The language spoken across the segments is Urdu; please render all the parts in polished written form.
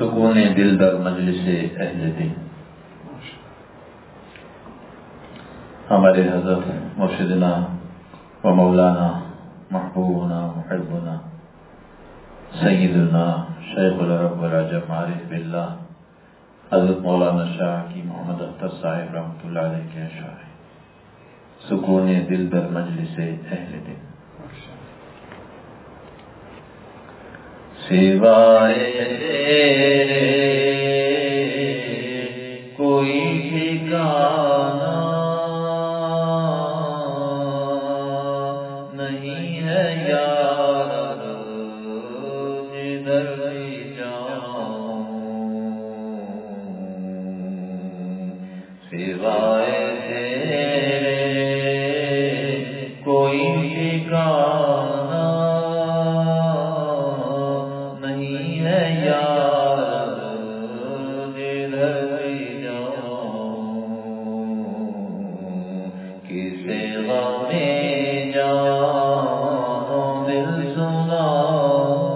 سکون دل در مجلس اہل دل. ہمارے حضرت مرشدنا و مولانا محبوبنا محبنا سیدنا شیخ العرب والعجم عارف باللہ حضرت مولانا شاہ کی محمد اختر صاحب رحمۃ اللہ علیہ کے اشعار سکون دل در مجلس اہل دل. سوائے کوئی ٹھکانہ نہیں ہے یار جدھر بھی جاؤں، سوائے کوئی ٹھکانہ نہیں ہے یار جدھر بھی جاؤں، کسے غم جاؤں دل سناؤں،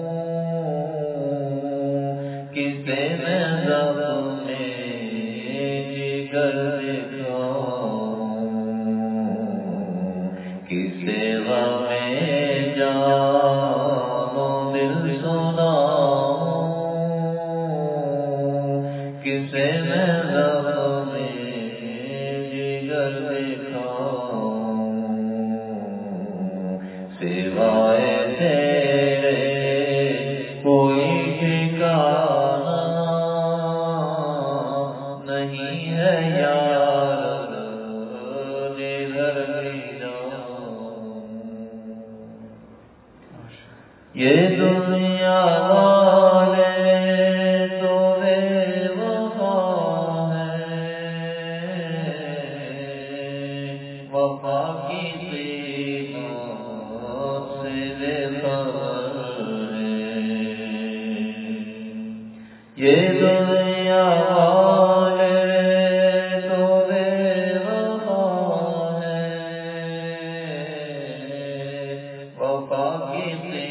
کسے میں زخم جگر دکھاؤں، کسے غم جاؤں دل سناؤں، کسے میں زخم جگر دکھاؤں، سوائے تیرے کوئی ٹھکانہ نہیں ہے یار جدھر بھی جاؤں. یہ دنیا والے تو بے وفا ہیں، وفا کی قیمت سے بے خبر ہیں. یہ دنیا والے تو بے وفا ہیں، وفا کی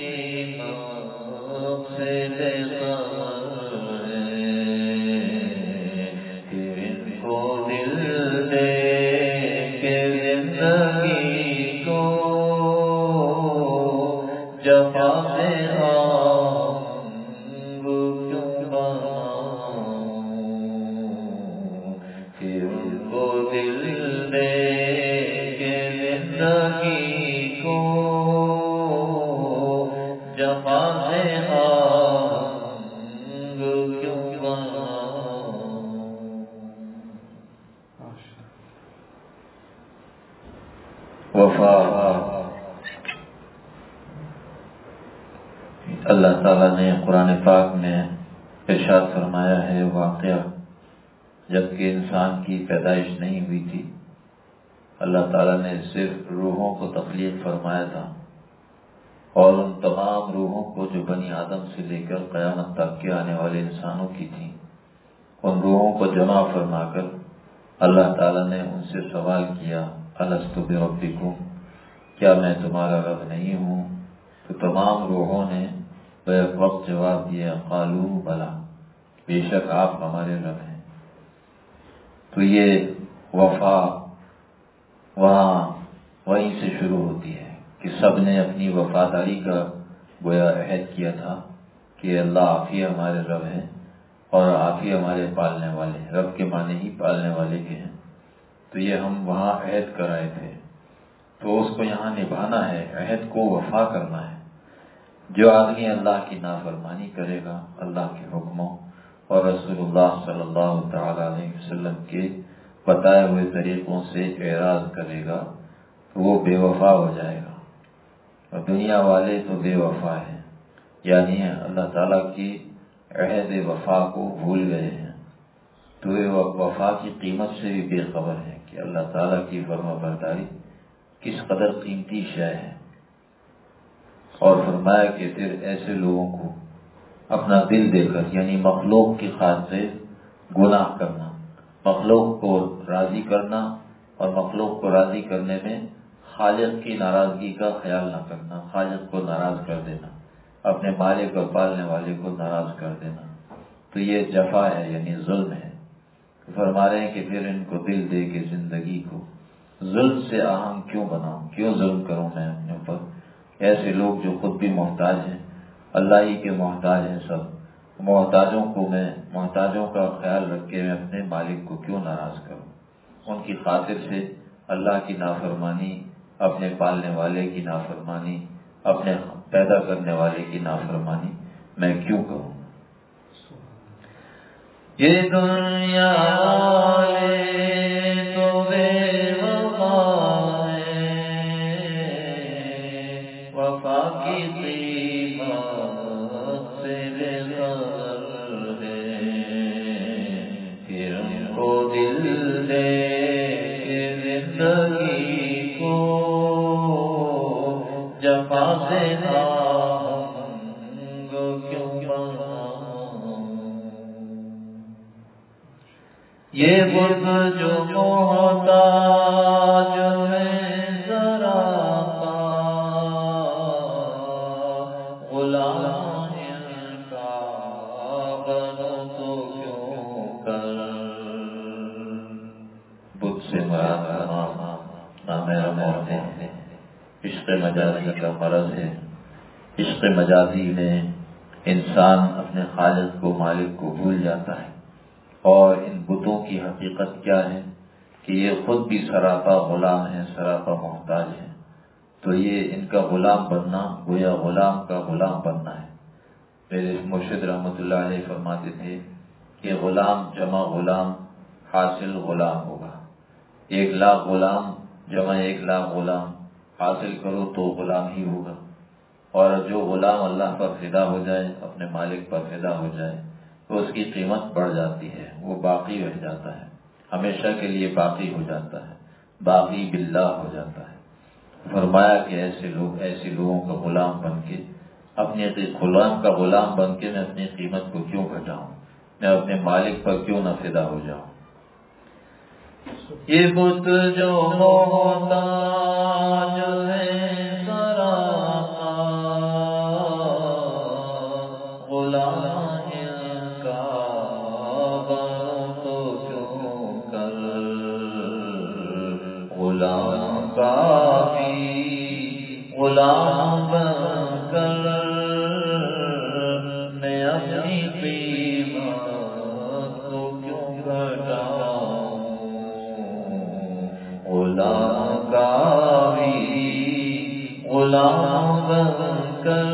قیمت سے بے خبر ہیں، کہ ان کو دل دے کے زندگی کو جفا سے وفا. اللہ تعالیٰ نے قرآن پاک میں ارشاد فرمایا ہے واقعہ جبکہ انسان کی پیدائش نہیں ہوئی تھی، اللہ تعالیٰ نے صرف روحوں کو تخلیق فرمایا تھا، اور ان تمام روحوں کو جو بنی آدم سے لے کر قیامت تک کے آنے والے انسانوں کی تھیں، ان روحوں کو جمع فرما کر اللہ تعالیٰ نے ان سے سوال کیا الست بربکم، کیا میں تمہارا رب نہیں ہوں؟ تو تمام روحوں نے بیک وقت جواب دیا قالوا بلا، بے شک آپ ہمارے رب ہیں. تو یہ وفا وہیں سے شروع ہوتی ہے کہ سب نے اپنی وفاداری کا گویا عہد کیا تھا کہ اللہ آپ ہی ہمارے رب ہیں اور آپ ہی ہمارے پالنے والے ہیں. رب کے معنی ہی پالنے والے کے ہیں. تو یہ ہم وہاں عہد کرائے تھے، تو اس کو یہاں نبھانا ہے، عہد کو وفا کرنا ہے. جو آدمی اللہ کی نافرمانی کرے گا، اللہ کے حکموں اور رسول اللہ صلی اللہ تعالی علیہ وسلم کے بتائے ہوئے طریقوں سے اعراض کرے گا تو وہ بے وفا ہو جائے گا. اور دنیا والے تو بے وفا ہیں، یعنی اللہ تعالیٰ کی عہد وفا کو بھول گئے ہیں، تو یہ وفا کی قیمت سے بھی بے خبر ہے کہ اللہ تعالیٰ کی فرما برداری کس قدر قیمتی شے ہے. اور فرمایا کہ پھر ایسے لوگوں کو اپنا دل دے کر، یعنی مخلوق کی خاطر گناہ کرنا، مخلوق کو راضی کرنا اور مخلوق کو راضی کرنے میں خالق کی ناراضگی کا خیال نہ کرنا، خالق کو ناراض کر دینا، اپنے مالک اور پالنے والے کو ناراض کر دینا، تو یہ جفا ہے، یعنی ظلم ہے۔ فرما رہے ہیں کہ پھر ان کو دل دے کے زندگی کو ظلم سے آہنگ کیوں بناؤں، کیوں ظلم کروں میں اپنے اوپر۔ ایسے لوگ جو خود بھی محتاج ہیں، اللہ ہی کے محتاج ہیں سب، محتاجوں کا خیال رکھ کے میں اپنے مالک کو کیوں ناراض کروں۔ ان کی خاطر سے اللہ کی نافرمانی، اپنے پالنے والے کی نافرمانی، اپنے پیدا کرنے والے کی نافرمانی میں کیوں کروں۔ یہ دنیا والے تو بے وفا ہیں، وفا کی قیمت سے بے خبر ہے، پھر ان کو دل دے کے زندگی کو جفا سے یہ بت جو محتاج ہے سراپا، غلام ان کا بنو تو کیوں کر۔ بت سے مراد نامحرم عورتیں ہیں۔ عشق مجازی کا مرض ہے۔ عشق مجازی میں انسان اپنے خالق کو، مالک کو بھول جاتا ہے، اور ان بتوں کی حقیقت کیا ہے کہ یہ خود بھی سراپا غلام ہیں، سراپا محتاج ہیں۔ تو یہ ان کا غلام بننا گویا غلام کا غلام بننا ہے۔ میرے مرشد رحمۃ اللہ علیہ فرماتے تھے کہ غلام جمع غلام حاصل غلام ہوگا۔ 1,00,000 غلام جمع 1,00,000 غلام حاصل کرو تو غلام ہی ہوگا۔ اور جو غلام اللہ پر فدا ہو جائے، اپنے مالک پر فدا ہو جائے، تو اس کی قیمت بڑھ جاتی ہے، وہ باقی رہ جاتا ہے، ہمیشہ کے لیے باقی ہو جاتا ہے، باقی باللہ ہو جاتا ہے۔ فرمایا کہ ایسے لوگوں کا غلام بن کے، اپنے غلام کا غلام بن کے میں اپنی قیمت کو کیوں گھٹاؤں، میں اپنے مالک پر کیوں نہ فدا ہو جاؤں۔ یہ بت جو محتاج ہے سراپا، غلام ان کا بنو تو کیوں کر۔ غلام کا بھی غلام بن کر میں اپنی قیمت کو کیوں گھٹاؤں۔ غلام کا بھی غلام بن کر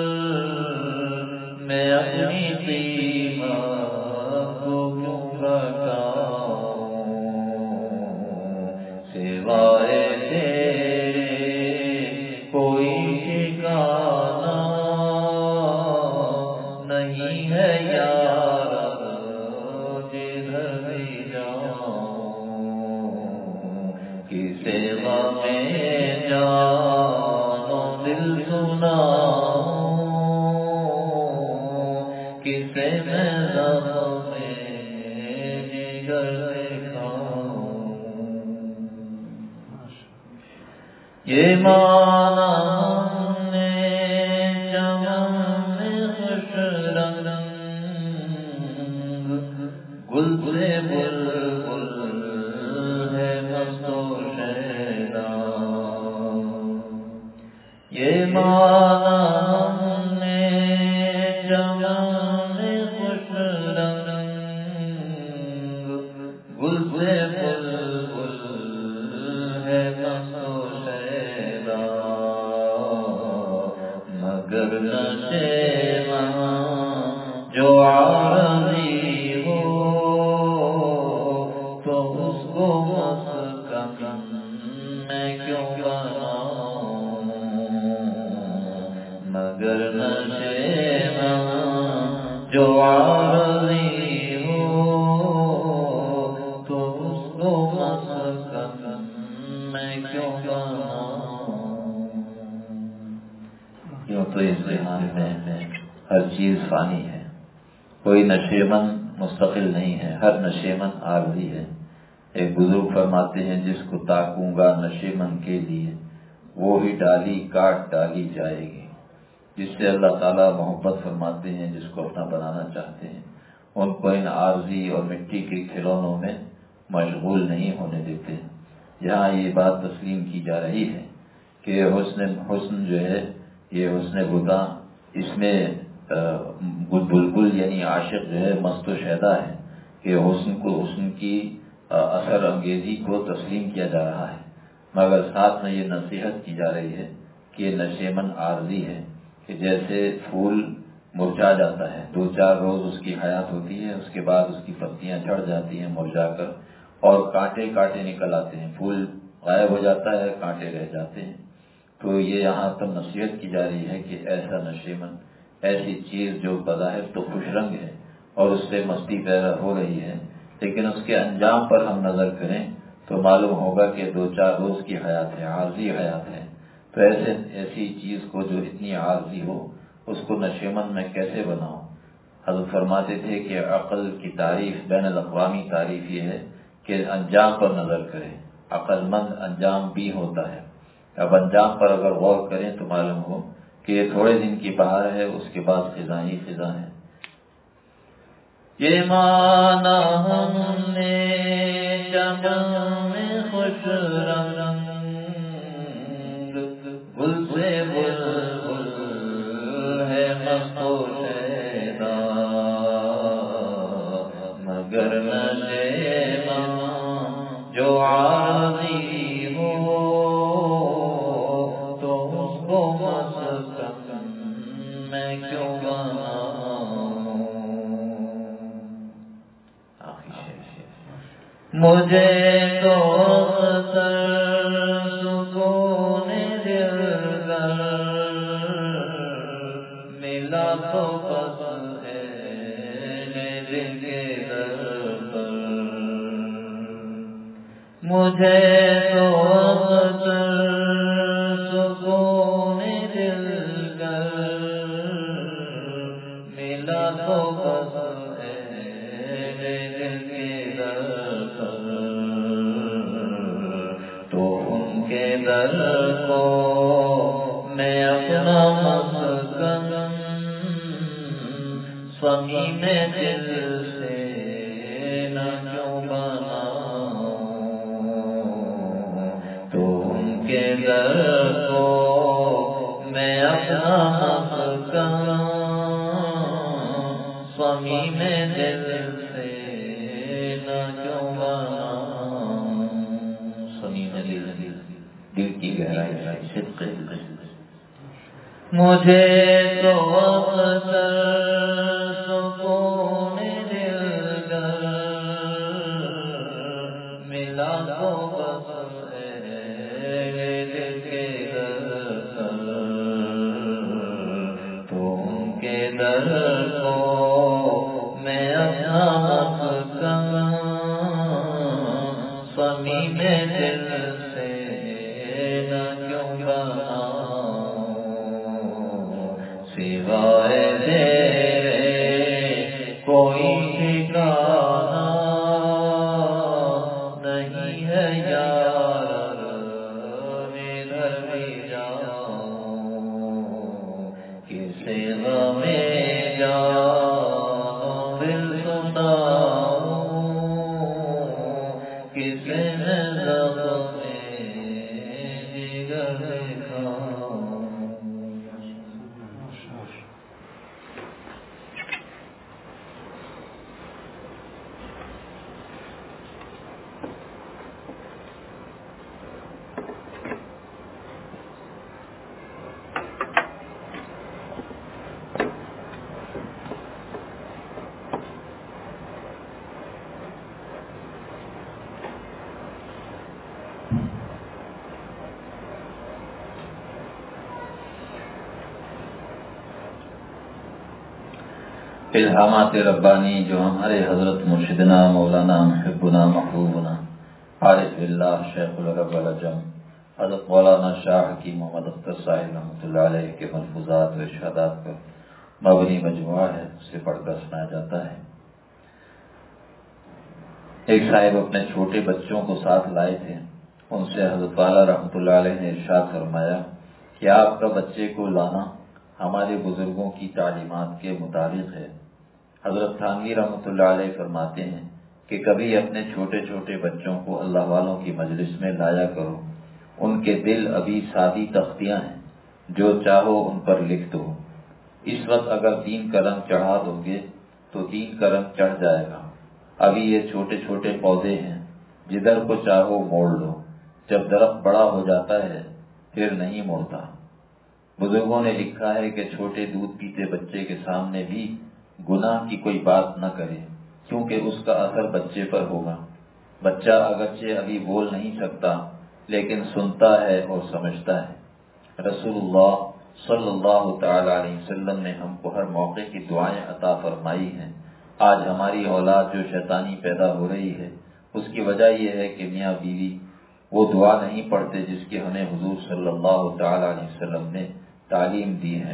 میں اپنی قیمت کو کیوں گھٹاؤں۔ سوائے تیرے کوئی ٹھکانہ نہیں ہے یار، جدھر بھی جاؤں۔ کسے غم جان و دل سناؤں، کسے میں غم جگر دکھاؤں۔ یہ مانا ہم نے چمن خوش رنگ، گل سے بلبل ہے مست و شیدا۔ یہ مانا ہم نے چمن خوش رنگ، گل سے بلبل ہے مست و شیدا۔ مگر نشے میں جو عارضی ہو، تو اس کو مسکن میں کیوں بناؤں۔ مگر نشے میں جو عارضی ہو، تو اس کو مسکن میں کیوں بناؤں۔ یوں تو اس جہان میں ہر چیز فانی ہے، کوئی نشیمن مستقل نہیں ہے، ہر نشیمن عارضی ہے۔ ایک بزرگ فرماتے ہیں جس کو تاکوں گا نشیمن کے لیے، وہی ڈالی کاٹ ڈالی جائے گی۔ جس سے اللہ تعالیٰ محبت فرماتے ہیں، جس کو اپنا بنانا چاہتے ہیں، ان کو ان عارضی اور مٹی کے کھلونوں میں مشغول نہیں ہونے دیتے۔ یہاں یہ بات تسلیم کی جا رہی ہے کہ حسن جو ہے یہ حسن بدا، اس میں بلبل یعنی عاشق جو ہے مست و شیدا ہے کہ حسن کی اثر انگیزی کو تسلیم کیا جا رہا ہے، مگر ساتھ میں یہ نصیحت کی جا رہی ہے کہ یہ نشیمن عارضی ہے، کہ جیسے پھول مرجھا جاتا ہے، 2-4 روز اس کی حیات ہوتی ہے، اس کے بعد اس کی پتیاں جھڑ جاتی ہیں مرجھا کر، اور کانٹے نکل آتے ہیں، پھول غائب ہو جاتا ہے، کانٹے رہ جاتے ہیں۔ تو یہ یہاں پر نصیحت کی جا رہی ہے کہ ایسا نشیمن، ایسی چیز جو بظاہر تو خوش رنگ ہے اور اس سے مستی پیدا ہو رہی ہے، لیکن اس کے انجام پر ہم نظر کریں تو معلوم ہوگا کہ 2-4 روز کی حیات ہے، عارضی حیات ہے۔ تو ایسی چیز کو جو اتنی عارضی ہو اس کو نشیمن میں کیسے بناؤں؟ حضرت فرماتے تھے کہ عقل کی تعریف، بین الاقوامی تعریف یہ ہے کہ انجام پر نظر کریں، عقل مند انجام بھی ہوتا ہے۔ اب انجام پر اگر غور کریں تو معلوم ہو کہ یہ تھوڑے دن کی بہار ہے، اس کے بعد خزاں ہی خزاں ہے۔ یہ مانا ہم نے چمن میں خوش رنگ گل سے بلبل ہے مست و شیدا، مگر نشیمن جو عارضی ہو تو اس کو مسکن میں کیوں بناؤں؟ مجھے تو سکون دل ملا تو بس ہے دل کے در پر، مجھے تو سکون دل ملا تو بس ہے دل کے در پر، تو ان کے در کو میں اپنا مسکن صمیم دل سے نہ کیوں بناؤں؟ تو ان کے در کو میں اپنا مسکن صمیم دل سے نہ کیوں بناؤں؟ صمیم دل کی گہرائی صدق مجھے تو اکثر سکون دل ملا تو بس ہے دل کے در پر، تو ان کے در کو میں اپنا مسکن صمیم دل سے نہ کیوں بناؤں؟ سوائے تیرے کوئی ٹھکانہ نہیں ہے یار، ادھر بھی جاؤں کسے غم جان دل سناؤں، کسے زخم جگر دکھاؤں۔ الہامات ربانی جو ہمارے حضرت مرشدنا مولانا محبنا محبوبنا عارف باللہ شیخ العرب العجم حضرت مولانا شاہ حکیم محمد اختر صاحب رحمۃ اللہ علیہ کے ملفوظات و ارشادات پر مبنی مجموعہ ہے، اسے پڑھ کر سنایا جاتا ہے۔ ایک صاحب اپنے چھوٹے بچوں کو ساتھ لائے تھے، ان سے حضرت والا رحمۃ اللہ علیہ نے ارشاد فرمایا کہ آپ کا بچے کو لانا ہمارے بزرگوں کی تعلیمات کے مطابق ہے، حضرت تھانوی رحمۃ اللہ علیہ فرماتے ہیں کہ کبھی اپنے چھوٹے چھوٹے بچوں کو اللہ والوں کی مجلس میں لایا کرو، ان کے دل ابھی سادی تختیاں ہیں، جو چاہو ان پر لکھ دو۔ اس وقت اگر دین کا رنگ چڑھا دو گے تو دین کا رنگ چڑھ جائے گا۔ ابھی یہ چھوٹے چھوٹے پودے ہیں، جدھر کو چاہو موڑ لو، جب درخت بڑا ہو جاتا ہے پھر نہیں موڑتا۔ بزرگوں نے لکھا ہے کہ چھوٹے دودھ پیتے بچے کے سامنے بھی گناہ کی کوئی بات نہ کرے، کیونکہ اس کا اثر بچے پر ہوگا۔ بچہ اگرچہ ابھی بول نہیں سکتا لیکن سنتا ہے اور سمجھتا ہے۔ رسول اللہ صلی اللہ تعالی علیہ وسلم نے ہم کو ہر موقع کی دعائیں عطا فرمائی ہیں۔ آج ہماری اولاد جو شیطانی پیدا ہو رہی ہے، اس کی وجہ یہ ہے کہ میاں بیوی وہ دعا نہیں پڑھتے جس کی ہمیں حضور صلی اللہ تعالی علیہ وسلم نے تعلیم دی ہے،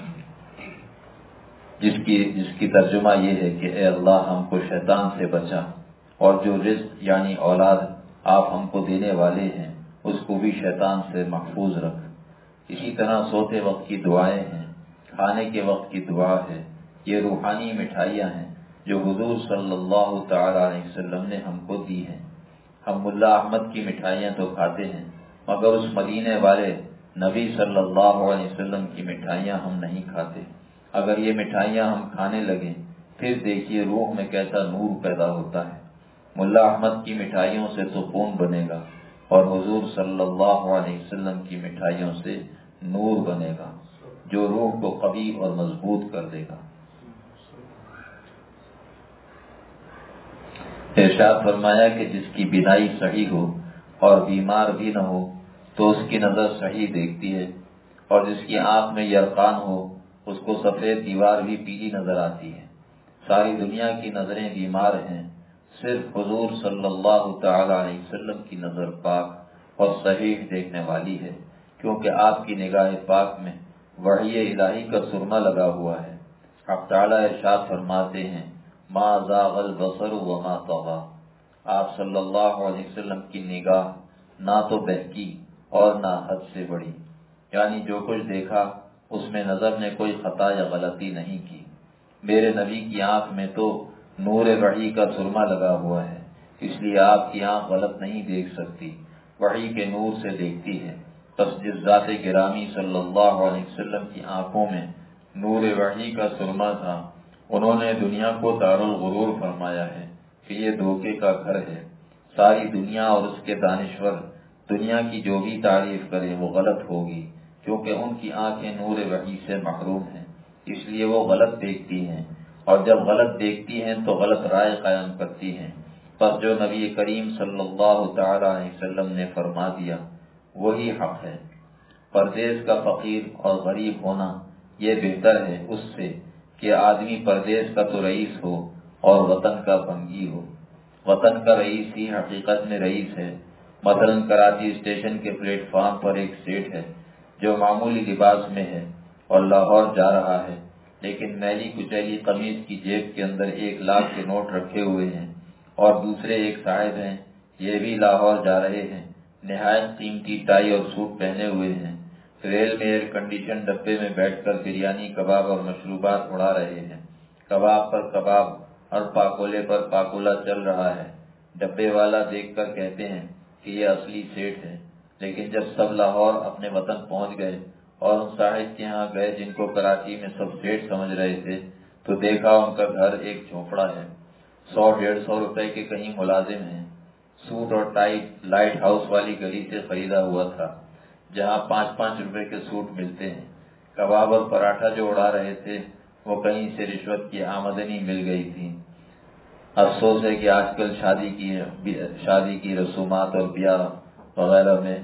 جس کی ترجمہ یہ ہے کہ اے اللہ ہم کو شیطان سے بچا، اور جو رزق یعنی اولاد آپ ہم کو دینے والے ہیں اس کو بھی شیطان سے محفوظ رکھ۔ اسی طرح سوتے وقت کی دعائیں ہیں، کھانے کے وقت کی دعا ہے، یہ روحانی مٹھائیاں ہیں جو حضور صلی اللہ تعالی علیہ وسلم نے ہم کو دی ہیں۔ ہم ملا احمد کی مٹھائیاں تو کھاتے ہیں، مگر اس مدینے والے نبی صلی اللہ علیہ وسلم کی مٹھائیاں ہم نہیں کھاتے۔ اگر یہ مٹھائیاں ہم کھانے لگیں پھر دیکھیے روح میں کیسا نور پیدا ہوتا ہے۔ ملا احمد کی مٹھائیوں سے تو خون بنے گا، اور حضور صلی اللہ علیہ وسلم کی مٹھائیوں سے نور بنے گا جو روح کو قوی اور مضبوط کر دے گا۔ ارشاد فرمایا کہ جس کی بینائی صحیح ہو اور بیمار بھی نہ ہو تو اس کی نظر صحیح دیکھتی ہے، اور جس کی آنکھ میں یرقان ہو اس کو سفید دیوار بھی پیلی نظر آتی ہے۔ ساری دنیا کی نظریں بیمار ہیں، صرف حضور صلی اللہ تعالی علیہ وسلم کی نظر پاک اور صحیح دیکھنے والی ہے، کیونکہ آپ کی نگاہ پاک میں وحی الہی کا سرمہ لگا ہوا ہے۔ حق تعالی ارشاد فرماتے ہیں ما زاغ البصر وما طغى، آپ صلی اللہ علیہ وسلم کی نگاہ نہ تو بہکی اور نہ حد سے بڑھی، یعنی جو کچھ دیکھا اس میں نظر نے کوئی خطا یا غلطی نہیں کی۔ میرے نبی کی آنکھ میں تو نور وحی کا سرمہ لگا ہوا ہے، اس لیے آپ کی آنکھ غلط نہیں دیکھ سکتی، وحی کے نور سے دیکھتی ہے۔ بس جس ذات گرامی صلی اللہ علیہ وسلم کی آنکھوں میں نور وحی کا سرمہ تھا، انہوں نے دنیا کو دارالغرور فرمایا ہے کہ یہ دھوکے کا گھر ہے۔ ساری دنیا اور اس کے دانشور دنیا کی جو بھی تعریف کرے وہ غلط ہوگی، کیونکہ ان کی آنکھیں نور وحی سے محروم ہیں، اس لیے وہ غلط دیکھتی ہیں، اور جب غلط دیکھتی ہیں تو غلط رائے قائم کرتی ہیں۔ پس جو نبی کریم صلی اللہ تعالی علیہ وسلم نے فرما دیا وہی حق ہے۔ پردیس کا فقیر اور غریب ہونا یہ بہتر ہے اس سے کہ آدمی پردیس کا تو رئیس ہو اور وطن کا بھنگی ہو۔ وطن کا رئیس ہی حقیقت میں رئیس ہے۔ مثلا کراچی اسٹیشن کے پلیٹ فارم پر ایک سیٹ ہے جو معمولی لباس میں ہے اور لاہور جا رہا ہے، لیکن میلی کچیلی قمیض کی جیب کے اندر 1 لاکھ کے نوٹ رکھے ہوئے ہیں، اور دوسرے ایک صاحب ہیں یہ بھی لاہور جا رہے ہیں، نہایت قیمتی ٹائی اور سوٹ پہنے ہوئے ہیں، ریل میں ایئر کنڈیشن ڈبے میں بیٹھ کر بریانی کباب اور مشروبات اڑا رہے ہیں، کباب پر کباب اور پاکولے پر پاکولا چل رہا ہے۔ ڈبے والا دیکھ کر کہتے ہیں کہ یہ اصلی سیٹ ہے، لیکن جب سب لاہور اپنے وطن پہنچ گئے اور ان صاحب کے ہاں گئے جن کو کراچی میں سب سیٹ سمجھ رہے تھے تو دیکھا ان کا گھر ایک جھونپڑا ہے، 100-150 روپے کے کہیں ملازم ہیں، سوٹ اور ٹائی لائٹ ہاؤس والی گلی سے خریدا ہوا تھا جہاں 5-5 روپے کے سوٹ ملتے ہیں۔ کباب اور پراٹھا جو اڑا رہے تھے وہ کہیں سے رشوت کی آمدنی مل گئی تھی۔ افسوس ہے کہ آج کل شادی کی رسومات اور بیاہ وغیرہ میں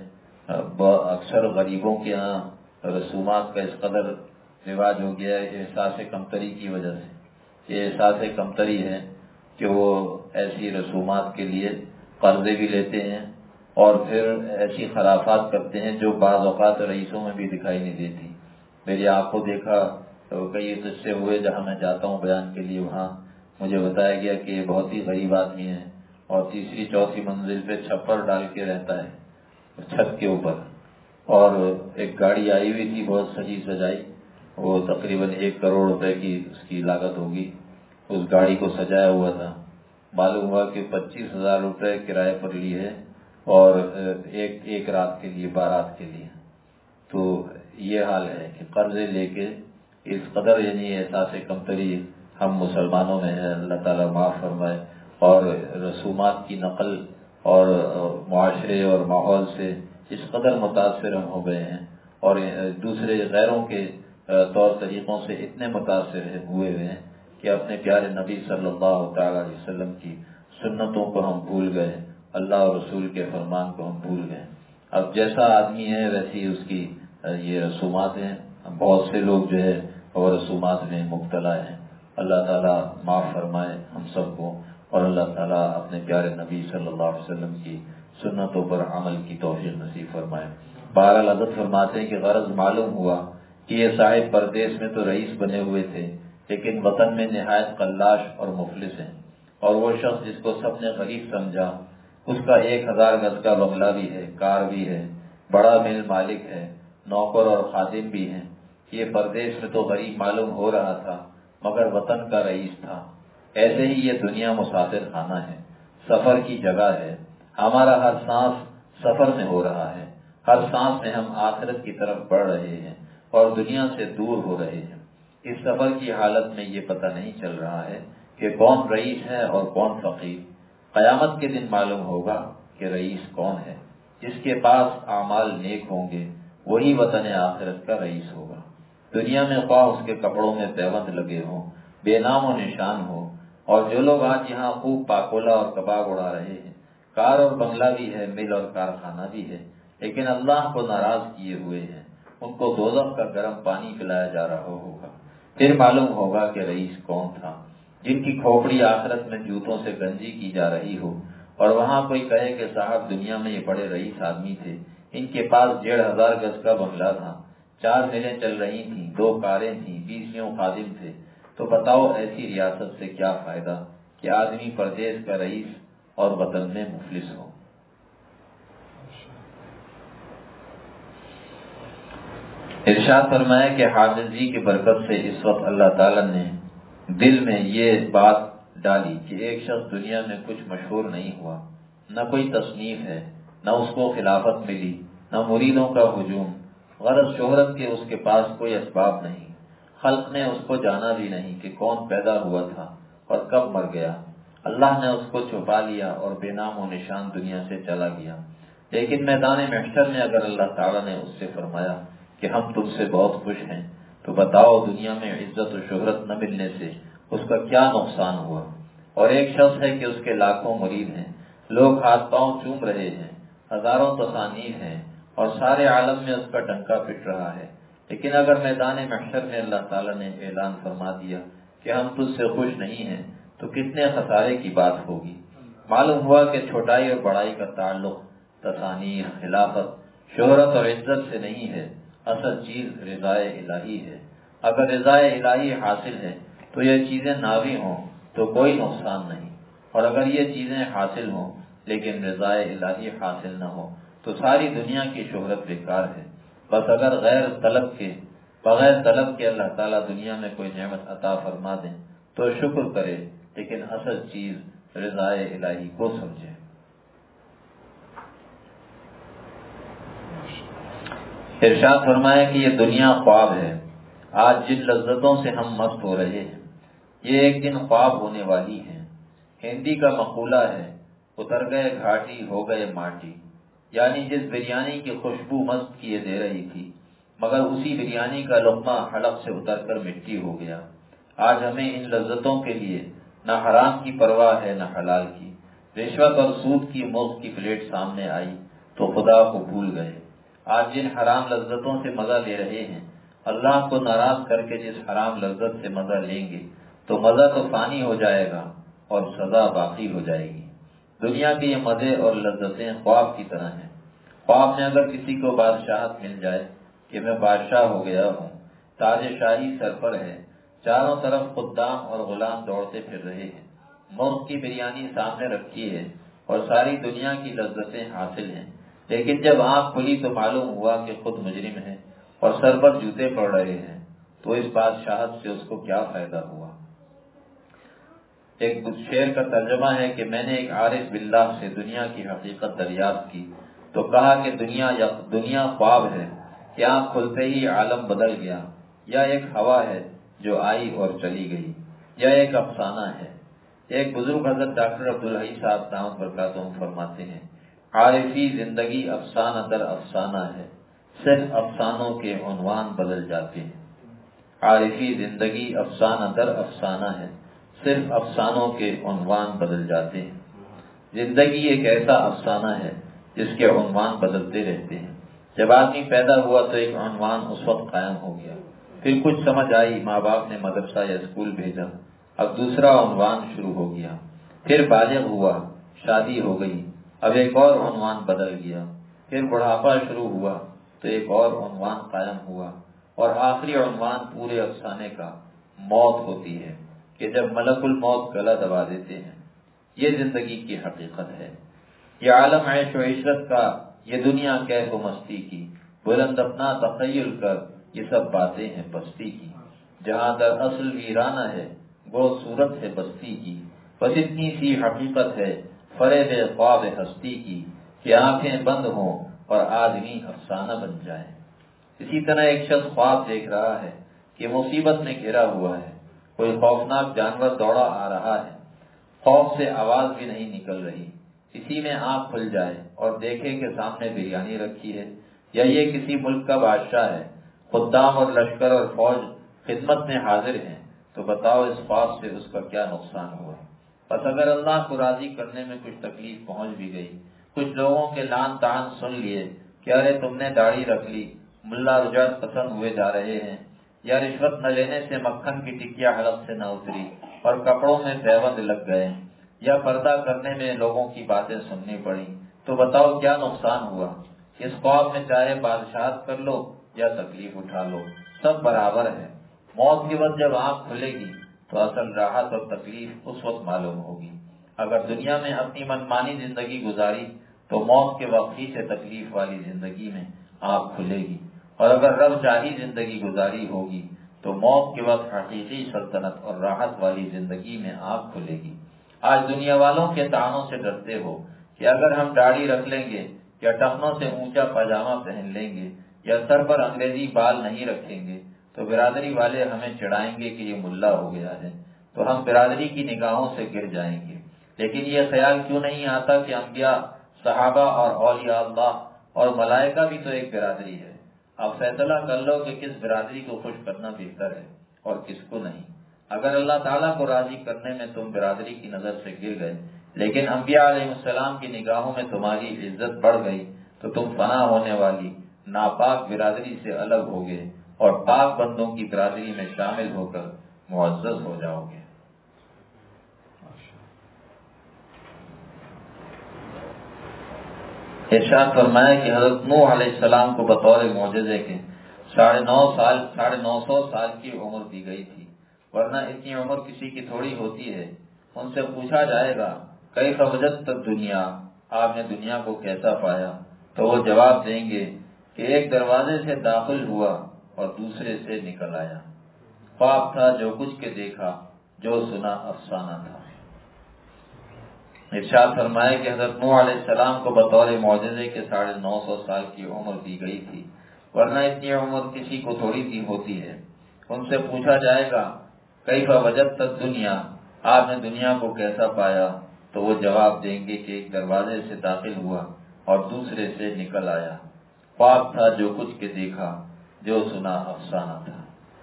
اکثر غریبوں کے ہاں رسومات کا اس قدر رواج ہو گیا ہے احساس کمتری کی وجہ سے۔ یہ احساس کمتری ہے کہ وہ ایسی رسومات کے لیے قرضے بھی لیتے ہیں اور پھر ایسی خرافات کرتے ہیں جو بعض اوقات رئیسوں میں بھی دکھائی نہیں دیتی۔ میری آنکھوں دیکھا کئی قصے ہوئے جہاں میں جاتا ہوں بیان کے لیے، وہاں مجھے بتایا گیا کہ یہ بہت ہی غریب آدمی ہے اور 3ری-4تھی منزل پہ چھپر ڈال کے رہتا ہے چھت کے اوپر، اور ایک گاڑی آئی ہوئی تھی بہت سجی سجائی، وہ تقریباً 1 کروڑ روپے کی اس کی لاگت ہوگی، اس گاڑی کو سجایا ہوا تھا، معلوم ہوا کہ 25,000 روپے کرائے پر لیے اور ایک رات کے لیے، بارات کے لیے۔ تو یہ حال ہے کہ قرضے لے کے اس قدر یعنی احساس کمتری ہم مسلمانوں میں ہے، اللہ تعالیٰ معاف فرمائے، اور رسومات کی نقل اور معاشرے اور ماحول سے اس قدر متاثر ہم ہو گئے ہیں، اور دوسرے غیروں کے طور طریقوں سے اتنے متاثر ہوئے ہیں کہ اپنے پیارے نبی صلی اللہ تعالی علیہ وسلم کی سنتوں کو ہم بھول گئے، اللہ اور رسول کے فرمان کو ہم بھول گئے۔ اب جیسا آدمی ہے ویسی اس کی یہ رسومات ہیں، بہت سے لوگ جو ہے وہ رسومات میں مبتلا ہیں۔ اللہ تعالیٰ معاف فرمائے ہم سب کو، اور اللہ تعالیٰ اپنے پیارے نبی صلی اللہ علیہ وسلم کی سنتوں پر عمل کی توفیق نصیب فرمائے۔ بہرحال حضرت فرماتے ہیں کہ غرض معلوم ہوا کہ یہ صاحب پردیس میں تو رئیس بنے ہوئے تھے، لیکن وطن میں نہایت قلاش اور مفلس ہیں، اور وہ شخص جس کو سب نے غریب سمجھا، اس کا 1000 گز کا بنگلہ بھی ہے، کار بھی ہے، بڑا مل مالک ہے، نوکر اور خادم بھی ہیں۔ یہ پردیس میں تو غریب معلوم ہو رہا تھا مگر وطن کا رئیس تھا۔ ایسے ہی یہ دنیا مسافر خانہ ہے، سفر کی جگہ ہے۔ ہمارا ہر سانس سفر میں ہو رہا ہے، ہر سانس میں ہم آخرت کی طرف بڑھ رہے ہیں اور دنیا سے دور ہو رہے ہیں۔ اس سفر کی حالت میں یہ پتہ نہیں چل رہا ہے کہ کون رئیس ہے اور کون فقیر۔ قیامت کے دن معلوم ہوگا کہ رئیس کون ہے۔ جس کے پاس اعمال نیک ہوں گے وہی وطن آخرت کا رئیس ہوگا۔ دنیا میں خواہ اس کے کپڑوں میں پیوند لگے ہوں، بے نام و نشان ہو، اور جو لوگ آج یہاں خوب پاکولا اور کباب اڑا رہے ہیں، کار اور بنگلہ بھی ہے، مل اور کارخانہ بھی ہے، لیکن اللہ کو ناراض کیے ہوئے ہیں، ان کو دوزخ کا گرم پانی پلایا جا رہا ہوگا۔ پھر معلوم ہوگا کہ رئیس کون تھا۔ جن کی کھوپڑی آخرت میں جوتوں سے گنجی کی جا رہی ہو، اور وہاں کوئی کہے کہ صاحب دنیا میں یہ بڑے رئیس آدمی تھے، ان کے پاس 1500 گز کا بنگلہ تھا، 4 ملیں چل رہی تھیں، 2 کاریں تھیں، 20 خادم تھے، تو بتاؤ ایسی ریاست سے کیا فائدہ کہ آدمی پردیس کا رئیس اور وطن میں مفلس ہو۔ ارشاد فرمایا کہ حافظ جی کی برکت سے اس وقت اللہ تعالیٰ نے دل میں یہ بات ڈالی کہ ایک شخص دنیا میں کچھ مشہور نہیں ہوا، نہ کوئی تصنیف ہے، نہ اس کو خلافت ملی، نہ مریدوں کا ہجوم، غرض شہرت کے اس کے پاس کوئی اسباب نہیں، خلق نے اس کو جانا بھی نہیں کہ کون پیدا ہوا تھا اور کب مر گیا، اللہ نے اس کو چھپا لیا اور بے نام و نشان دنیا سے چلا گیا۔ لیکن میدان محشر میں اگر اللہ تعالیٰ نے اس سے فرمایا کہ ہم تم سے بہت خوش ہیں، تو بتاؤ دنیا میں عزت و شہرت نہ ملنے سے اس کا کیا نقصان ہوا۔ اور ایک شخص ہے کہ اس کے لاکھوں مرید ہیں، لوگ ہاتھ پاؤں چوم رہے ہیں، ہزاروں تصانیف ہیں، اور سارے عالم میں اس کا ڈنکا پٹ رہا ہے، لیکن اگر میدان محشر میں اللہ تعالیٰ نے اعلان فرما دیا کہ ہم تجھ سے خوش نہیں ہیں، تو کتنے خسارے کی بات ہوگی۔ معلوم ہوا کہ چھوٹائی اور بڑائی کا تعلق تصانیف، خلافت، شہرت اور عزت سے نہیں ہے، اصل چیز رضائے الہی ہے۔ اگر رضائے الہی حاصل ہے تو یہ چیزیں ناوی ہوں تو کوئی نقصان نہیں، اور اگر یہ چیزیں حاصل ہوں لیکن رضائے الہی حاصل نہ ہو تو ساری دنیا کی شہرت بیکار ہے۔ بس اگر بغیر طلب کے اللہ تعالیٰ دنیا میں کوئی نعمت عطا فرما دیں تو شکر کرے، لیکن اصل چیز رضائے الہی کو سمجھے۔ ارشاد فرمایا کہ یہ دنیا خواب ہے، آج جن لذتوں سے ہم مست ہو رہے ہیں یہ ایک دن خواب ہونے والی ہے۔ ہندی کا مقولہ ہے، اتر گئے گھاٹی ہو گئے ماٹی، یعنی جس بریانی کی خوشبو مست کیے دے رہی تھی مگر اسی بریانی کا لقمہ حلق سے اتر کر مٹی ہو گیا۔ آج ہمیں ان لذتوں کے لیے نہ حرام کی پرواہ ہے نہ حلال کی۔ رشوت اور سود کی مفت کی پلیٹ سامنے آئی تو خدا کو بھول گئے۔ آج جن حرام لذتوں سے مزہ لے رہے ہیں، اللہ کو ناراض کر کے جس حرام لذت سے مزہ لیں گے تو مزہ تو فانی ہو جائے گا اور سزا باقی ہو جائے گی۔ دنیا کے یہ مزے اور لذتیں خواب کی طرح ہیں۔ خواب میں اگر کسی کو بادشاہت مل جائے کہ میں بادشاہ ہو گیا ہوں، تاج شاہی سر پر ہے، چاروں طرف خدام اور غلام دوڑتے پھر رہے ہیں، مرغ کی بریانی سامنے رکھی ہے اور ساری دنیا کی لذتیں حاصل ہیں، لیکن جب آنکھ کھلی تو معلوم ہوا کہ خود مجرم ہے اور سر پر جوتے پڑ رہے ہیں، تو اس بادشاہت سے اس کو کیا فائدہ ہوا۔ ایک شعر کا ترجمہ ہے کہ میں نے ایک عارف باللہ سے دنیا کی حقیقت دریافت کی تو کہا کہ دنیا خواب ہے کہ آنکھ کھلتے ہی عالم بدل گیا، یا ایک ہوا ہے جو آئی اور چلی گئی، یا ایک افسانہ ہے۔ ایک بزرگ حضرت ڈاکٹر عبدالحی صاحب دامت برکاتہم فرماتے ہیں، عارفی زندگی افسانہ در افسانہ ہے، صرف افسانوں کے عنوان بدل جاتے ہیں۔ عارفی زندگی افسانہ در افسانہ ہے، صرف افسانوں کے عنوان بدل جاتے ہیں۔ زندگی ایک ایسا افسانہ ہے جس کے عنوان بدلتے رہتے ہیں۔ جب آدمی پیدا ہوا تو ایک عنوان اس وقت قائم ہو گیا، پھر کچھ سمجھ آئی، ماں باپ نے مدرسہ یا اسکول بھیجا، اب دوسرا عنوان شروع ہو گیا، پھر بالغ ہوا، شادی ہو گئی، اب ایک اور عنوان بدل گیا، پھر بڑھاپا شروع ہوا تو ایک اور عنوان قائم ہوا، اور آخری عنوان پورے افسانے کا موت ہوتی ہے کہ جب ملک الموت گلا دبا دیتے ہیں۔ یہ زندگی کی حقیقت ہے۔ یہ عالم عیش و عشرت کا، یہ دنیا کیف و مستی کی، بلند اپنا تخیل کر، یہ سب باتیں ہیں پستی کی۔ جہاں در اصل ویرانہ ہے، وہ صورت ہے بستی کی، بس اتنی سی حقیقت ہے فریب خواب ہستی کی، کہ آنکھیں بند ہوں اور آدمی افسانہ بن جائے۔ اسی طرح ایک شخص خواب دیکھ رہا ہے کہ مصیبت میں گھرا ہوا ہے، کوئی خوفناک جانور دوڑا آ رہا ہے، خوف سے آواز بھی نہیں نکل رہی، اسی میں آنکھ کھل جائے اور دیکھے کہ سامنے بریانی رکھی ہے، یا یہ کسی ملک کا بادشاہ ہے، خدام اور لشکر اور فوج خدمت میں حاضر ہیں، تو بتاؤ اس خواب سے اس کا کیا نقصان ہوا۔ بس اگر اللہ کو راضی کرنے میں کچھ تکلیف پہنچ بھی گئی، کچھ لوگوں کے لان تان سن لیے کہ ارے تم نے داڑھی رکھ لی، ملا رجعت پسند ہوئے جا رہے ہیں، یا رشوت نہ لینے سے مکھن کی ٹکیا حلق سے نہ اتری اور کپڑوں میں پیوند لگ گئے، یا پردہ کرنے میں لوگوں کی باتیں سننی پڑی، تو بتاؤ کیا نقصان ہوا۔ اس خواب میں چاہے بادشاہت کر لو یا تکلیف اٹھا لو، سب برابر ہے۔ موت کے وقت جب آنکھ کھلے گی تو اصل راحت اور تکلیف اس وقت معلوم ہوگی۔ اگر دنیا میں اپنی منمانی زندگی گزاری تو موت کے وقت ہی سے تکلیف والی زندگی میں آنکھ کھلے گی، اور اگر رب چاہی زندگی گزاری ہوگی تو موت کے وقت حقیقی سلطنت اور راحت والی زندگی میں آنکھ کھلے گی۔ آج دنیا والوں کے طعنوں سے ڈرتے ہو کہ اگر ہم داڑھی رکھ لیں گے یا ٹخنوں سے اونچا پاجامہ پہن لیں گے یا سر پر انگریزی بال نہیں رکھیں گے تو برادری والے ہمیں چڑھائیں گے کہ یہ ملا ہو گیا ہے، تو ہم برادری کی نگاہوں سے گر جائیں گے۔ لیکن یہ خیال کیوں نہیں آتا کہ انبیاء، صحابہ اور اولیاء اللہ اور ملائکہ بھی تو ایک برادری ہے۔ اب فیصلہ کر لو کہ کس برادری کو خوش کرنا بہتر ہے اور کس کو نہیں۔ اگر اللہ تعالیٰ کو راضی کرنے میں تم برادری کی نظر سے گر گئے، لیکن انبیاء علیہ السلام کی نگاہوں میں تمہاری عزت بڑھ گئی، تو تم فنا ہونے والی ناپاک برادری سے الگ ہوگے اور پاک بندوں کی برادری میں شامل ہو کر معزز ہو جاؤ گے۔ ارشاد فرمایا کہ حضرت نوح علیہ السلام کو بطور معجزے کے 950 سال کی عمر دی گئی تھی، ورنہ اتنی عمر کسی کی تھوڑی ہوتی ہے۔ ان سے پوچھا جائے گا کیف وجدت الدنیا، آپ نے دنیا کو کیسا پایا، تو وہ جواب دیں گے کہ ایک دروازے سے داخل ہوا اور دوسرے سے نکل آیا، خواب تھا جو کچھ کے دیکھا، جو سنا افسانہ تھا۔ ارشاد فرمایا کہ حضرت نوح علیہ السلام کو بطور معجزے کے 950 سال کی عمر دی گئی تھی، ورنہ اتنی عمر کسی کو تھوڑی سی ہوتی ہے۔ ان سے پوچھا جائے گا کیف وجدت الدنیا، آپ نے دنیا کو کیسا پایا، تو وہ جواب دیں گے کہ ایک دروازے سے داخل ہوا اور دوسرے سے نکل آیا، خواب تھا جو کچھ کے دیکھا، جو سنا افسانہ تھا۔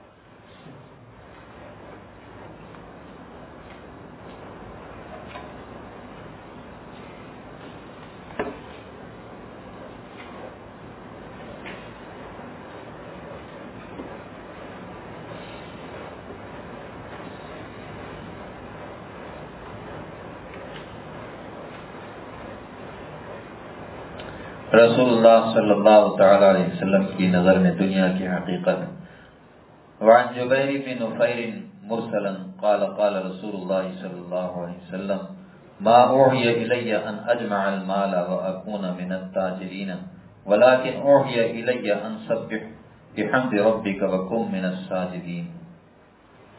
رسول اللہ صلی اللہ تعالی علیہ وسلم کی نظر میں دنیا کی حقیقت۔ وعن جبیر بن نفیر مرسلا قال قال رسول اللہ صلی اللہ علیہ وسلم ما اوحی الی ان اجمع المال واکون من التاجرین ولكن اوحی الی ان سبح بحمد ربک وکن من الساجدین۔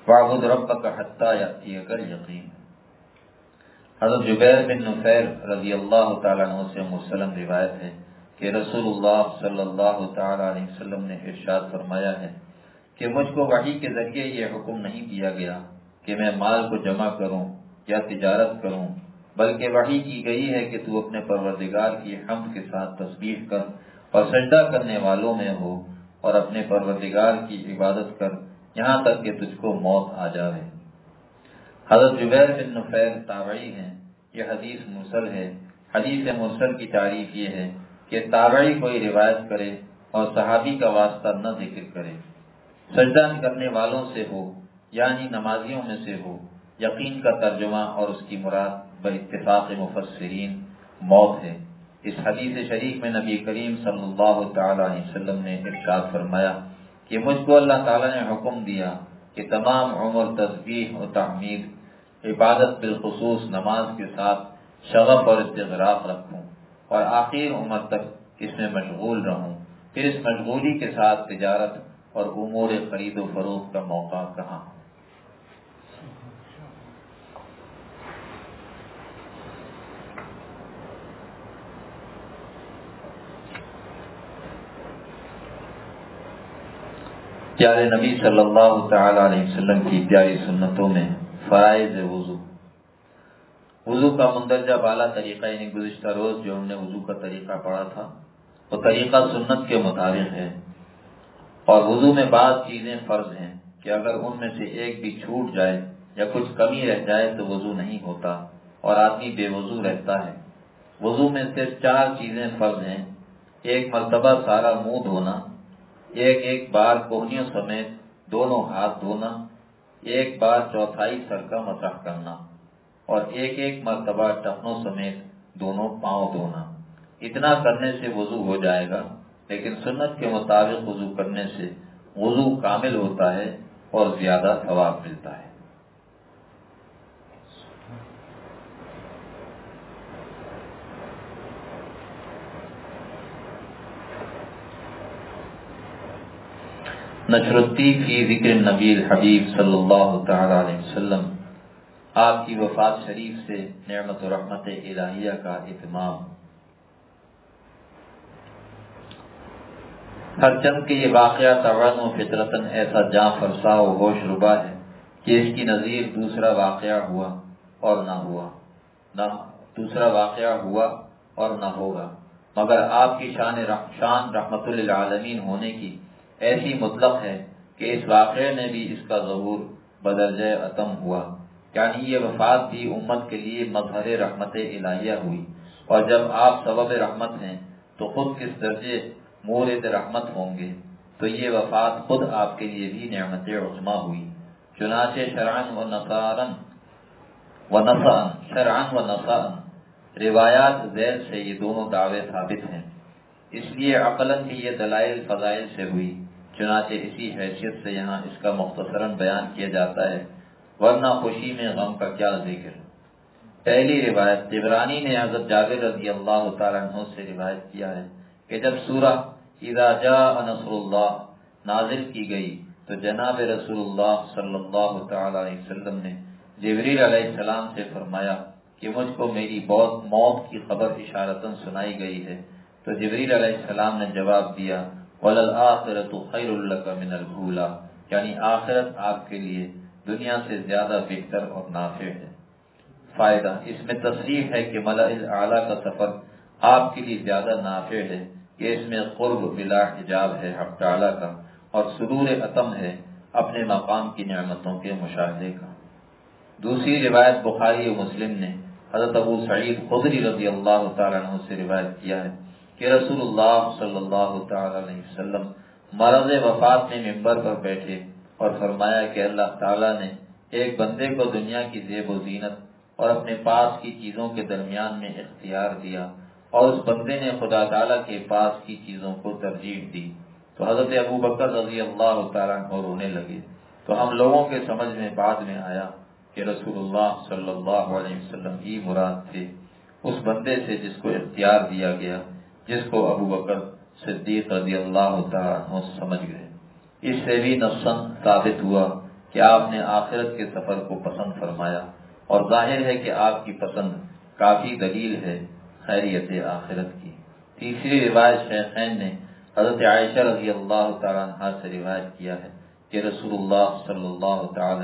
وَاعْبُدْ رَبَّكَ حَتَّى يَأْتِيَكَ الْيَقِينُ۔ حضرت جبیر بن نفیر رضی اللہ تعالیٰ عنہ سے مرسلن روایت ہے کہ رسول اللہ صلی اللہ تعالیٰ علیہ وسلم نے ارشاد فرمایا ہے کہ مجھ کو وحی کے ذریعے یہ حکم نہیں دیا گیا کہ میں مال کو جمع کروں یا تجارت کروں، بلکہ وحی کی گئی ہے کہ تو اپنے پروردگار کی حمد کے ساتھ تسبیح کر اور سجدہ کرنے والوں میں ہو اور اپنے پروردگار کی عبادت کر یہاں تک کہ تجھ کو موت آ جاوے۔ حضرت جبیر بن نفیر تابعی ہیں، یہ حدیث مرسل ہے۔ حدیث مرسل کی تعریف یہ ہے کہ تابعی کوئی روایت کرے اور صحابی کا واسطہ نہ ذکر کرے، سجدہ کرنے والوں سے ہو یعنی نمازیوں میں سے ہو۔ یقین کا ترجمہ اور اس کی مراد باتفاق مفسرین موت ہے۔ اس حدیث شریف میں نبی کریم صلی اللہ تعالی علیہ وسلم نے ارشاد فرمایا کہ مجھ کو اللہ تعالی نے حکم دیا کہ تمام عمر تسبیح و تحمید عبادت بالخصوص نماز کے ساتھ شغف اور استغراق رکھوں اور آخر عمر تک اس میں مشغول رہوں، پھر اس مشغولی کے ساتھ تجارت اور امور خرید و فروخت کا موقع کہاں۔ پیارے نبی صلی اللہ تعالی علیہ وسلم کی پیاری سنتوں میں فرائض وضو، وضو کا مندرجہ بالا طریقہ، یعنی گزشتہ روز جو ہم نے وضو کا طریقہ پڑھا تھا وہ طریقہ سنت کے مطابق ہے، اور وضو میں بعض چیزیں فرض ہیں کہ اگر ان میں سے ایک بھی چھوٹ جائے یا کچھ کمی رہ جائے تو وضو نہیں ہوتا اور آدمی بے وضو رہتا ہے۔ وضو میں صرف 4 چیزیں فرض ہیں: ایک مرتبہ سارا منہ دھونا، ایک بار کوہنیوں سمیت دونوں ہاتھ دھونا، ایک بار چوتھائی سر کا مسح کرنا، اور ایک مرتبہ ٹخنوں سمیت دونوں پاؤں دھونا۔ اتنا کرنے سے وضو ہو جائے گا، لیکن سنت کے مطابق وضو کرنے سے وضو کامل ہوتا ہے اور زیادہ ثواب ملتا ہے۔ نشر الطیب فی ذکر النبی الحبیب صلی اللہ تعالی علیہ وسلم، آپ کی وفات شریف سے نعمت و رحمت الہیہ کا اتمام۔ ہر چند کے یہ واقعہ طبعاً و فطرتاً ایسا جاں فرسا و ہوش ربا ہے کہ اس کی نظیر دوسرا واقعہ ہوا اور نہ ہوگا، مگر آپ کی شان رحمت للعالمین ہونے کی ایسی مطلق ہے کہ اس واقعے نے بھی اس کا ظہور بدرجہ اتم ہوا، یعنی یہ وفات بھی امت کے لیے مظہر رحمت الہیہ ہوئی، اور جب آپ سبب رحمت ہیں تو خود کس درجے مورد رحمت ہوں گے، تو یہ وفات خود آپ کے لیے بھی نعمت عظمیٰ ہوئی۔ چنانچہ شرعاً و نصاً روایات ذیل سے یہ دونوں دعوے ثابت ہیں، اس لیے عقلاً بھی یہ دلائل فضائل سے ہوئی، چنانچہ اسی حیثیت سے یہاں اس کا مختصراً بیان کیا جاتا ہے، ورنہ خوشی میں غم کا کیا ذکر۔ پہلی روایت طبرانی نے حضرت جابر رضی اللہ تعالیٰ عنہ سے روایت کیا ہے کہ جب سورہ اذا جاء نصر اللہ نازل کی گئی تو جناب رسول اللہ صلی اللہ تعالیٰ علیہ وسلم نے جبریل علیہ السلام سے فرمایا کہ مجھ کو میری موت کی خبر اشارتاً سنائی گئی ہے، تو جبریل علیہ السلام نے جواب دیا وَلَلْآخِرَةُ خَيْرٌ لَكَ مِنَ الْأُولَىٰ، یعنی آخرت آپ کے لیے دنیا سے زیادہ بہتر اور نافع ہے۔ فائدہ اس میں تصریح ہے کہ ملأ الاعلیٰ کا سفر آپ کے لیے زیادہ نافع ہے کہ اس میں قرب بلا حجاب ہے حق تعالیٰ کا، اور سرور اتم ہے اپنے مقام کی نعمتوں کے مشاہدے کا۔ دوسری روایت بخاری و مسلم نے حضرت ابو سعید خدری رضی اللہ تعالیٰ عنہ سے روایت کیا ہے کہ رسول اللہ صلی اللہ تعالیٰ علیہ وسلم مرض وفات میں ممبر پر بیٹھے اور فرمایا کہ اللہ تعالیٰ نے ایک بندے کو دنیا کی زیب و زینت اور اپنے پاس کی چیزوں کے درمیان میں اختیار دیا، اور اس بندے نے خدا تعالیٰ کے پاس کی چیزوں کو ترجیح دی۔ تو حضرت ابو بکر رضی اللہ تعالیٰ عنہ رونے لگے، تو ہم لوگوں کے سمجھ میں بعد میں آیا کہ رسول اللہ صلی اللہ علیہ وسلم ہی مراد تھے اس بندے سے جس کو اختیار دیا گیا، جس کو ابو بکر صدیق رضی اللہ تعالیٰ عنہ سمجھ گئے۔ اس سے بھی نصاً ثابت ہوا کہ آپ نے آخرت کے سفر کو پسند فرمایا، اور ظاہر ہے کہ آپ کی پسند کافی دلیل ہے خیریت آخرت کی۔ تیسری روایت شیخین نے حضرت عائشہ رضی اللہ تعالیٰ عنہ سے روایت کیا ہے کہ رسول اللہ صلی اللہ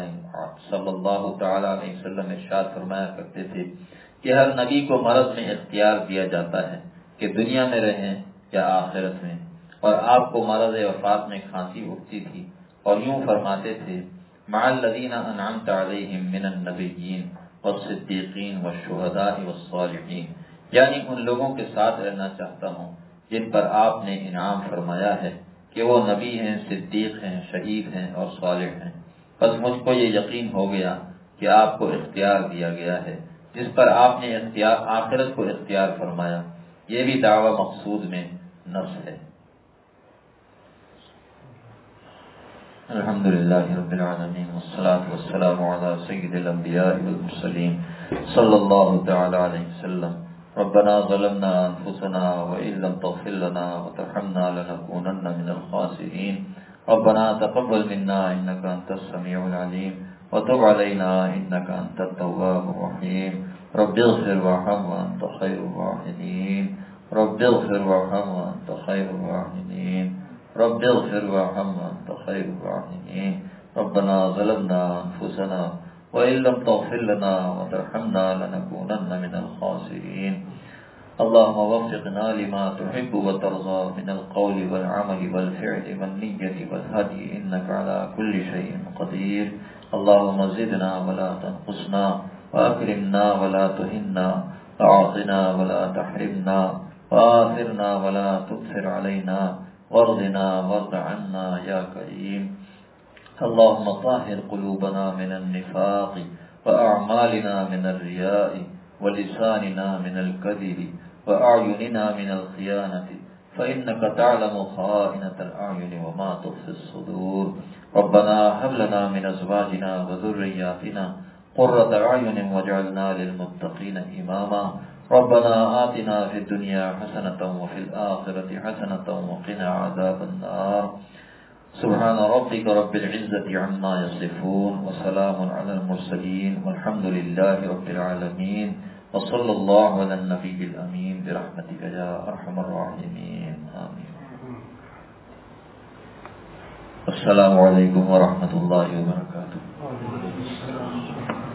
تعالی علیہ وسلم ارشاد فرمایا کرتے تھے کہ ہر نبی کو مرض میں اختیار دیا جاتا ہے کہ دنیا میں رہیں یا آخرت میں، اور آپ کو مرض وفات میں کھانسی اٹھتی تھی، اور یوں فرماتے تھے مع الذین انعمت علیہم من النبیین والصدیقین والشہداء والصالحین، یعنی ان لوگوں کے ساتھ رہنا چاہتا ہوں جن پر آپ نے انعام فرمایا ہے کہ وہ نبی ہیں، صدیق ہیں، شہید ہیں اور صالح ہیں۔ بس مجھ کو یہ یقین ہو گیا کہ آپ کو اختیار دیا گیا ہے، جس پر آپ نے آخرت کو اختیار فرمایا، یہ بھی دعویٰ مقصود میں نص ہے۔ الحمدللہ رب العالمین والصلاة والسلام علی سید الانبیاء والمرسلین صلی اللہ تعالی علیہ وسلم۔ ربنا ظلمنا انفسنا وان لم تغفر لنا وترحمنا لنكونن من الخاسرین۔ ربنا تقبل منا انك انت السميع العليم وتب علينا انك انت التواب الرحيم۔ رب اغفر وارحم وانت خير الراحمين۔ رب اغفر وارحم وانت خير الراحمين۔ رب اغفر وارحم وانت خير الراحمين۔ ربنا ظلمنا انفسنا وان لم تغفر لنا وترحمنا لنكونن من الخاسرين۔ اللهم وفقنا لما تحب وترضى من القول والعمل والفعل والنية والهدي إنك على كل شيء قدير۔ اللهم زدنا ولا تنقصنا وأكرمنا ولا تهنا وأعطنا ولا تحرمنا وآثرنا ولا تؤثر علينا وارضنا وارض عنا يا كريم۔ اللهم طهر قلوبنا من النفاق وأعمالنا من الرياء ولساننا من الكذب وأعيننا من الخيانة فإنك تعلم خائنة الأعين وما تخفي الصدور۔ ربنا هب لنا من أزواجنا وذرياتنا قرة أعين واجعلنا للمتقين إماما۔ ربنا آتنا في الدنيا حسنة وفي الآخرة حسنة وقنا عذاب النار۔ سبحان ربك رب العزة عما يصفون وسلام على المرسلين والحمد لله رب العالمين وصلى الله على النبي الأمين برحمتك يا أرحم الراحمين آمين۔ السلام علیکم ورحمۃ اللہ وبرکاتہ۔